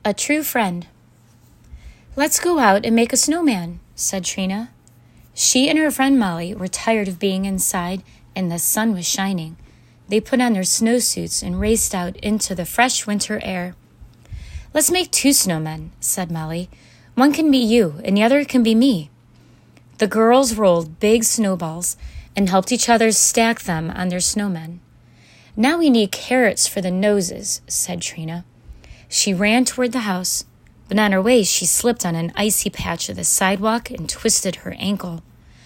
A true friend. "Let's go out and make a snowman," said Trina. She and her friend Molly were tired of being inside, and the sun was shining. They put on their snowsuits and raced out into the fresh winter air. "Let's make 2 snowmen," said Molly. "One can be you, and the other can be me." The girls rolled big snowballs and helped each other stack them on their snowmen. "Now we need carrots for the noses," said Trina. She ran toward the house, but on her way she slipped on an icy patch of the sidewalk and twisted her ankle.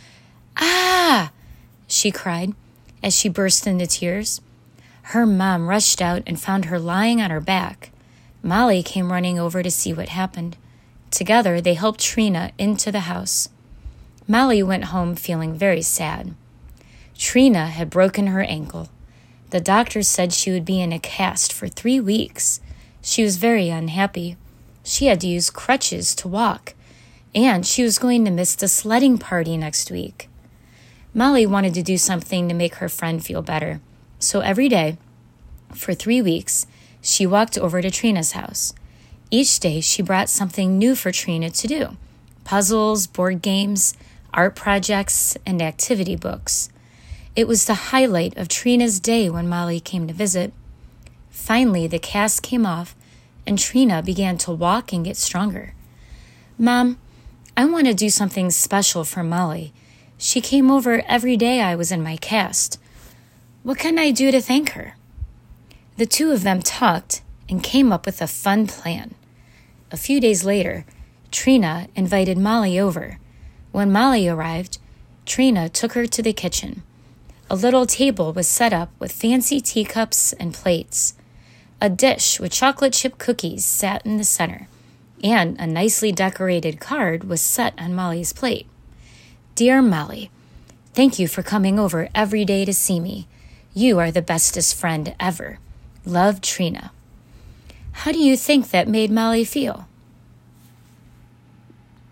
"Ah!" she cried as she burst into tears. Her mom rushed out and found her lying on her back. Molly came running over to see what happened. Together they helped Trina into the house. Molly went home feeling very sad. Trina had broken her ankle. The doctor said she would be in a cast for 3 weeks. She was very unhappy. She had to use crutches to walk, and she was going to miss the sledding party next week. Molly wanted to do something to make her friend feel better, so every day, for 3 weeks, she walked over to Trina's house. Each day she brought something new for Trina to do: puzzles, board games, art projects, and activity books. It was the highlight of Trina's day when Molly came to visit. Finally, the cast came off, and Trina began to walk and get stronger. "Mom, I want to do something special for Molly. She came over every day I was in my cast. What can I do to thank her?" The 2 of them talked and came up with a fun plan. A few days later, Trina invited Molly over. When Molly arrived, Trina took her to the kitchen. A little table was set up with fancy teacups and plates. A dish with chocolate chip cookies sat in the center, and a nicely decorated card was set on Molly's plate. "Dear Molly, thank you for coming over every day to see me. You are the bestest friend ever. Love, Trina." How do you think that made Molly feel?